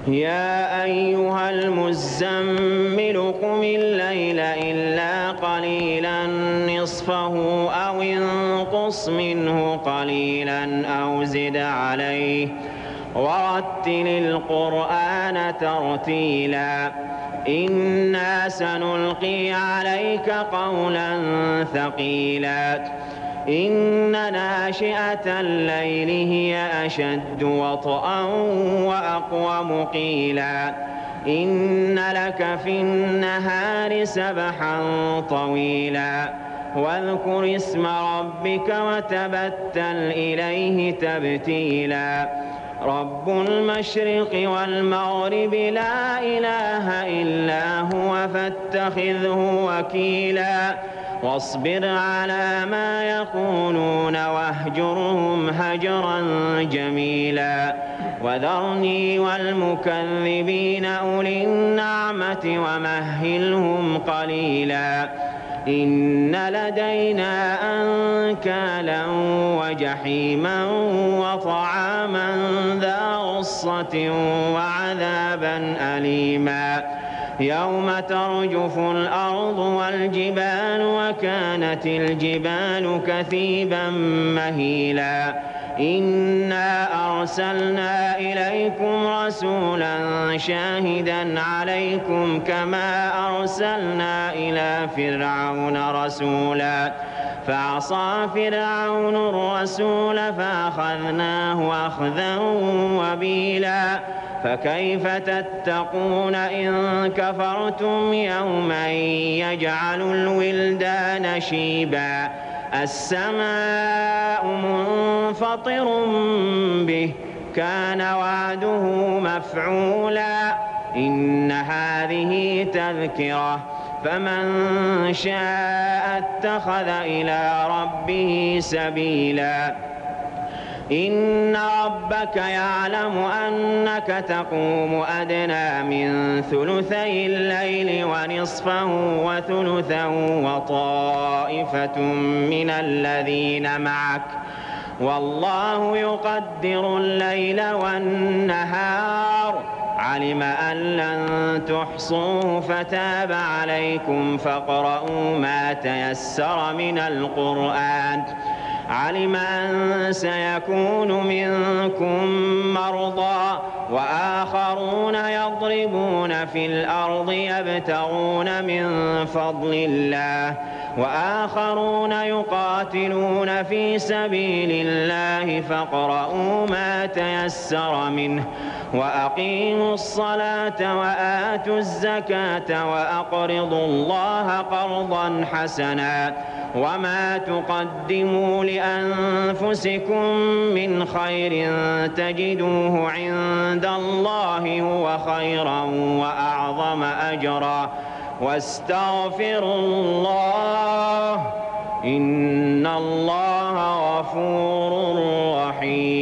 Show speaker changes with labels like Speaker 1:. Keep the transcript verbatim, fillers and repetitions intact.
Speaker 1: يا أيها المزمل قم الليل إلا قليلا نصفه أو انقص منه قليلا أو زد عليه ورتل القرآن ترتيلا إنا سنلقي عليك قولا ثقيلا إن ناشئة الليل هي أشد وطئا وأقوم قيلا إن لك في النهار سبحا طويلا واذكر اسم ربك وتبتل إليه تبتيلا رب المشرق والمغرب لا إله إلا هو فاتخذه وكيلا واصبر على ما يقولون واهجرهم هجرا جميلا وذرني والمكذبين أولي النعمة ومهلهم قليلا إن لدينا أنكالا وجحيما وطعاما ذا غصة وعذابا أليما يوم ترجف الأرض والجبال وكانت الجبال كثيبا مهيلا إنا أرسلنا إليكم رسولا شاهدا عليكم كما أرسلنا إلى فرعون رسولا فعصى فرعون الرسول فأخذناه أخذا وبيلا فكيف تتقون إن كفرتم يوما يجعل الولدان شيبا السماء منفطر به كان وعده مفعولا إن هذه تذكرة فمن شاء اتخذ إلى ربه سبيلا إن ربك يعلم أنك تقوم أدنى من ثلثي الليل ونصفه وثلثا وطائفة من الذين معك والله يقدر الليل والنهار علم أن لن تحصوه فتاب عليكم فاقرؤوا ما تيسر من القرآن علم أن سيكون منكم مرضى وآخرون يضربون في الأرض يبتغون من فضل الله وآخرون يقاتلون في سبيل الله فاقرؤوا ما تيسر منه وأقيموا الصلاة وآتوا الزكاة وأقرضوا الله قرضا حسنا وما تقدموا لأنفسكم من خير تجدوه عند الله هو خيرا وأعظم أجرا واستغفروا الله إن الله غفور رحيم.